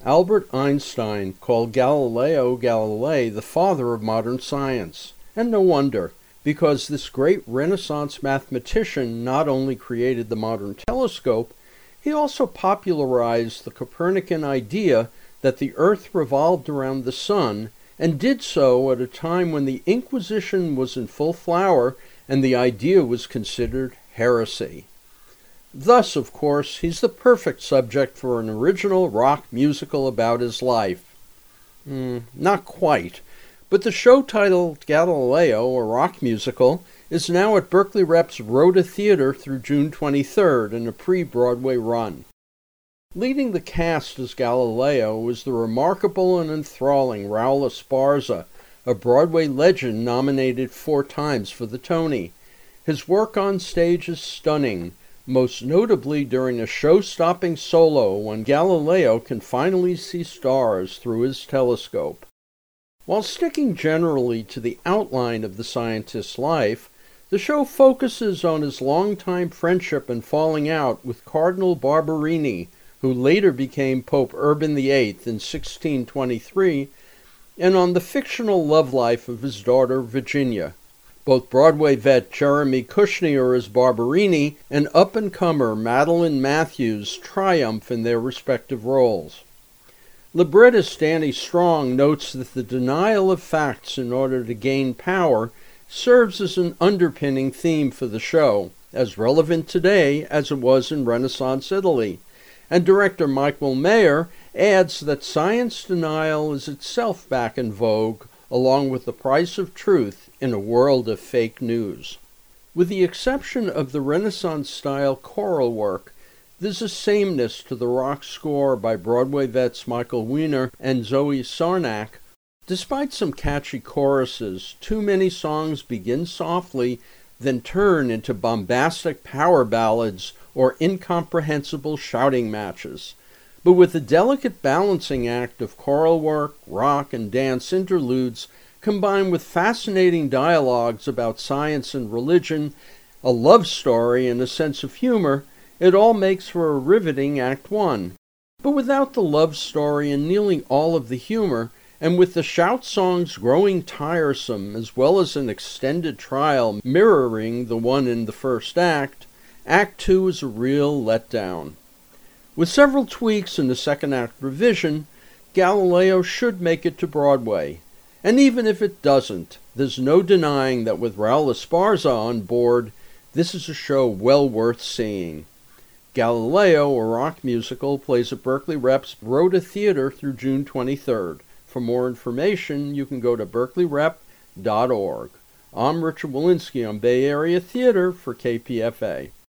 Albert Einstein called Galileo Galilei the father of modern science, and no wonder, because this great Renaissance mathematician not only created the modern telescope, he also popularized the Copernican idea that the Earth revolved around the Sun, and did so at a time when the Inquisition was in full flower and the idea was considered heresy. Thus, of course, he's the perfect subject for an original rock musical about his life. Not quite, but the show titled Galileo, a rock musical, is now at Berkeley Rep's Rhoda Theater through June 23rd in a pre-Broadway run. Leading the cast as Galileo is the remarkable and enthralling Raul Esparza, a Broadway legend nominated 4 times for the Tony. His work on stage is stunning, most notably during a show-stopping solo when Galileo can finally see stars through his telescope. While sticking generally to the outline of the scientist's life, the show focuses on his longtime friendship and falling out with Cardinal Barberini, who later became Pope Urban VIII in 1623, and on the fictional love life of his daughter Virginia. Both Broadway vet Jeremy Kushnier as Barberini and up-and-comer Madeline Matthews triumph in their respective roles. Librettist Danny Strong notes that the denial of facts in order to gain power serves as an underpinning theme for the show, as relevant today as it was in Renaissance Italy, and director Michael Mayer adds that science denial is itself back in vogue, along with the price of truth in a world of fake news. With the exception of the Renaissance-style choral work, there's a sameness to the rock score by Broadway vets Michael Weiner and Zoe Sarnak. Despite some catchy choruses, too many songs begin softly, then turn into bombastic power ballads or incomprehensible shouting matches. But with a delicate balancing act of choral work, rock, and dance interludes, combined with fascinating dialogues about science and religion, a love story, and a sense of humor, it all makes for a riveting Act 1. But without the love story and nearly all of the humor, and with the shout songs growing tiresome, as well as an extended trial mirroring the one in the first act, Act 2 is a real letdown. With several tweaks in the second act revision, Galileo should make it to Broadway. And even if it doesn't, there's no denying that with Raul Esparza on board, this is a show well worth seeing. Galileo, a rock musical, plays at Berkeley Rep's Rhoda Theater through June 23rd. For more information, you can go to berkeleyrep.org. I'm Richard Walensky on Bay Area Theater for KPFA.